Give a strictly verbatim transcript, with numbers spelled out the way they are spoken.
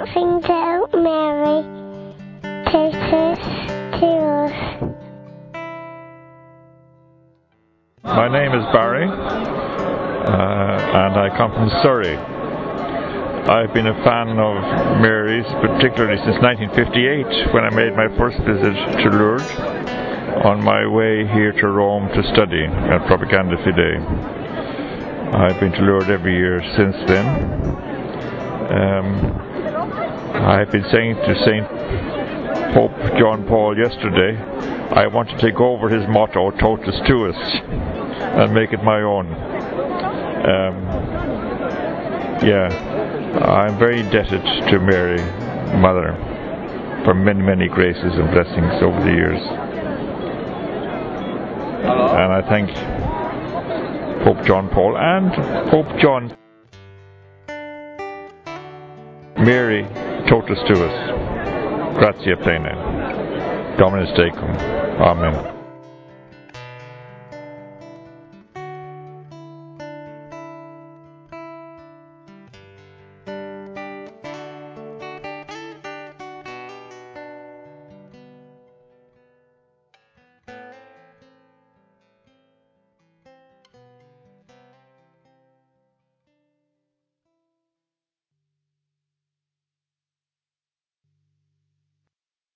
Angel Mary, teaches to us. My name is Barry, uh, and I come from Surrey. I've been a fan of Mary's, particularly since nineteen fifty-eight, when I made my first visit to Lourdes on my way here to Rome to study at Propaganda Fidei. I've been to Lourdes every year since then. Um, I've been saying to Saint Pope John Paul yesterday, I want to take over his motto, Totus Tuus, and make it my own. Um, yeah, I'm very indebted to Mary, Mother, for many, many graces and blessings over the years. And I thank Pope John Paul and Pope John. Mary, Totus Tuus, gratia plena, Dominus Tecum. Amen.